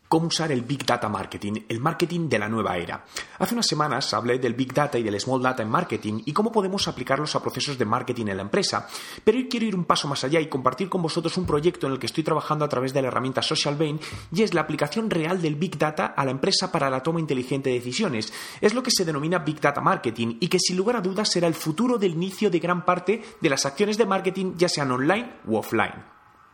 Cómo usar el Big Data Marketing, el marketing de la nueva era. Hace unas semanas hablé del Big Data y del Small Data en marketing y cómo podemos aplicarlos a procesos de marketing en la empresa. Pero hoy quiero ir un paso más allá y compartir con vosotros un proyecto en el que estoy trabajando a través de la herramienta SocialVane, y es la aplicación real del Big Data a la empresa para la toma inteligente de decisiones. Es lo que se denomina Big Data Marketing y que sin lugar a dudas será el futuro del inicio de gran parte de las acciones de marketing, ya sean online u offline.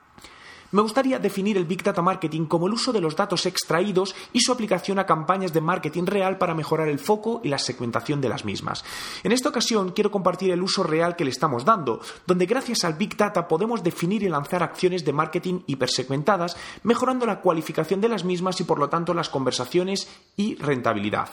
Me gustaría definir el Big Data Marketing como el uso de los datos extraídos y su aplicación a campañas de marketing real para mejorar el foco y la segmentación de las mismas. En esta ocasión quiero compartir el uso real que le estamos dando, donde gracias al Big Data podemos definir y lanzar acciones de marketing hipersegmentadas, mejorando la cualificación de las mismas y por lo tanto las conversaciones y rentabilidad.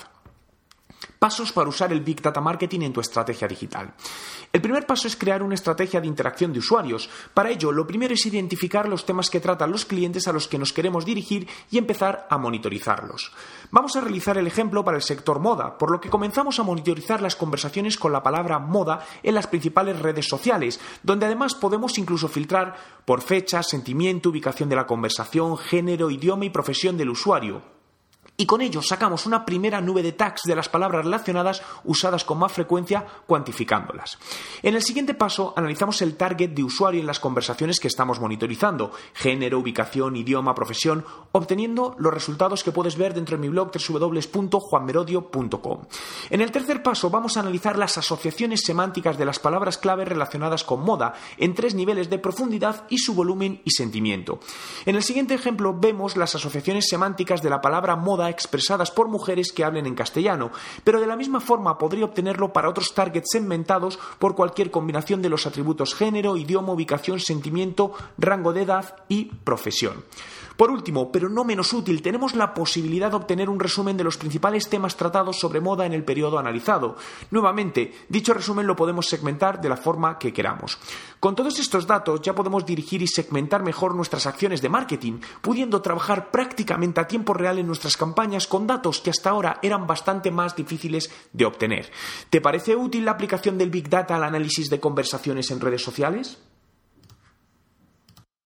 Pasos para usar el Big Data Marketing en tu estrategia digital. El primer paso es crear una estrategia de interacción de usuarios. Para ello, lo primero es identificar los temas que tratan los clientes a los que nos queremos dirigir y empezar a monitorizarlos. Vamos a realizar el ejemplo para el sector moda, por lo que comenzamos a monitorizar las conversaciones con la palabra moda en las principales redes sociales, donde además podemos incluso filtrar por fecha, sentimiento, ubicación de la conversación, género, idioma y profesión del usuario. Y con ello sacamos una primera nube de tags de las palabras relacionadas usadas con más frecuencia, cuantificándolas. En el siguiente paso analizamos el target de usuario en las conversaciones que estamos monitorizando, género, ubicación, idioma, profesión, obteniendo los resultados que puedes ver dentro de mi blog www.juanmerodio.com. En el tercer paso vamos a analizar las asociaciones semánticas de las palabras clave relacionadas con moda en 3 niveles de profundidad y su volumen y sentimiento. En el siguiente ejemplo vemos las asociaciones semánticas de la palabra moda expresadas por mujeres que hablen en castellano, pero de la misma forma podría obtenerlo para otros targets segmentados por cualquier combinación de los atributos género, idioma, ubicación, sentimiento, rango de edad y profesión. Por último, pero no menos útil, tenemos la posibilidad de obtener un resumen de los principales temas tratados sobre moda en el periodo analizado. Nuevamente, dicho resumen lo podemos segmentar de la forma que queramos. Con todos estos datos ya podemos dirigir y segmentar mejor nuestras acciones de marketing, pudiendo trabajar prácticamente a tiempo real en nuestras campañas con datos que hasta ahora eran bastante más difíciles de obtener. ¿Te parece útil la aplicación del Big Data al análisis de conversaciones en redes sociales?